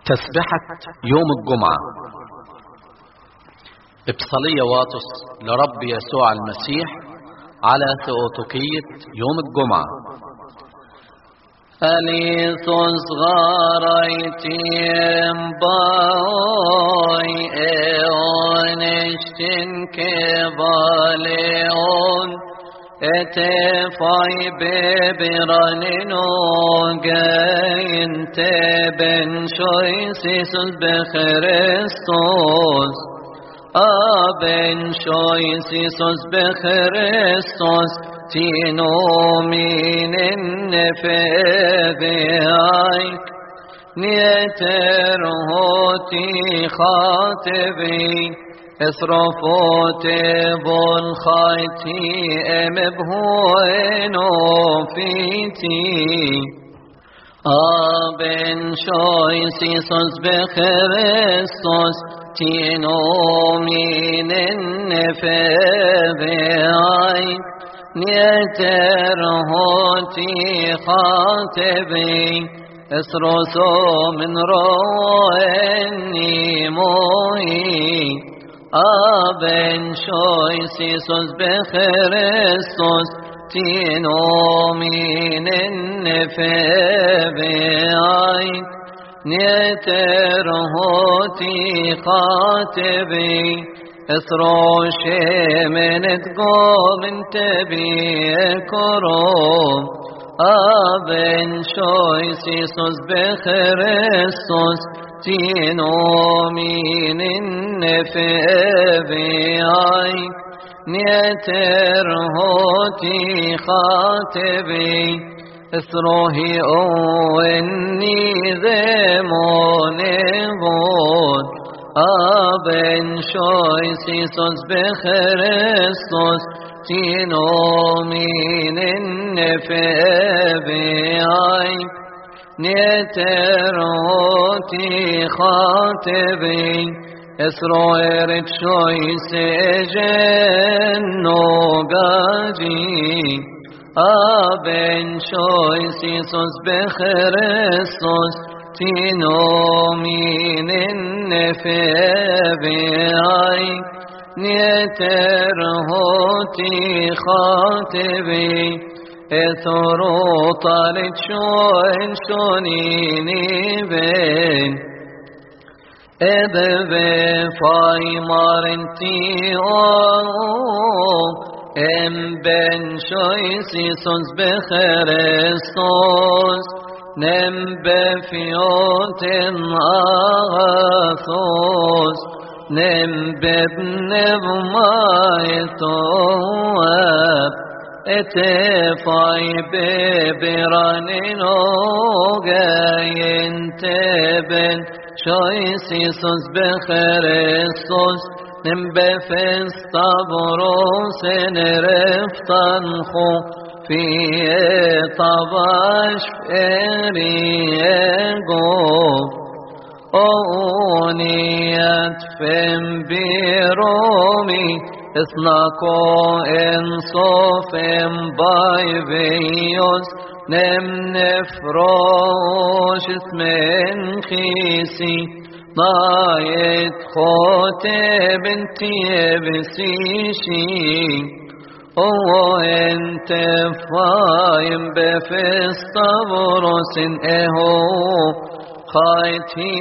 تسبحة يوم الجمعة بصلية واطس لرب يسوع المسيح على ثيوتوكية يوم الجمعة. أليثوس غاريتيم باي اونشتن كباليون اتفاي ببرانينو جاين تبن شويسيسوس بخريستوس أبن شويسيسوس بخريستوس تينو من النفذيك نيترهوتي خاطبي اصرفوت بالخيتي امبهوينو فيتي ابن شويسيسوس بخريستوس تينو من النفذيك نيترهوتي خاطبي اسرسو من رواني موي أبن شويسيسوس بخريستوس تينو من النفذيك نيترهوتي خاطبي اثروش من تقوم تبي كروم أبن شويسيسوس بخريستوس تينو من النفذيك نيترهوتي خاطبي اثروهي أوني ذمون بود أبن شويسيسوس بخريستوس تينو من النفذيك نيترهوتي خاطبي اسرويرت شويس جنو قاجي أبن شويسيسوس بخريستوس تينو من النفذيك نيترهوتي خاطبي اثرو طالت شوين شونيني بين فاي مارنتي ام بن شويسيسوس بخريستوس نم بفيوت آغاثوس نم بابن بمايتواب اتفاي ببرانينو جاين تبن شويسيسوس بخريستوس نم بفستابروس نرفتنخو في طباش فريقو أونيات فم برومي اثناكو انصوف بايبيوس نم نفروش اسمن خيسي ضايت خوتي بنتي بسيشي انت فايم بفستبروس اهو خايتي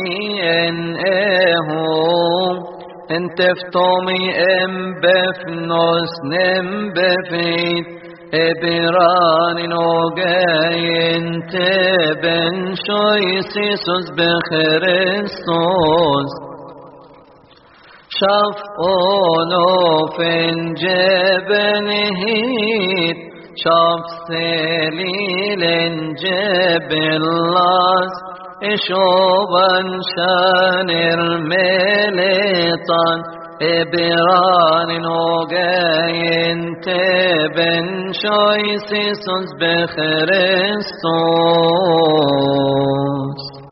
اهو انت فتومي بفنوس نم بفيت ابران نوغاي انت بن شويسيسوس بخريستوس شاف أولوفن جبنهيد شاف سليلن جبلاس إشوبان شانر ميليطان إبران نوغاين تبن شويسيسوس بخريستوس.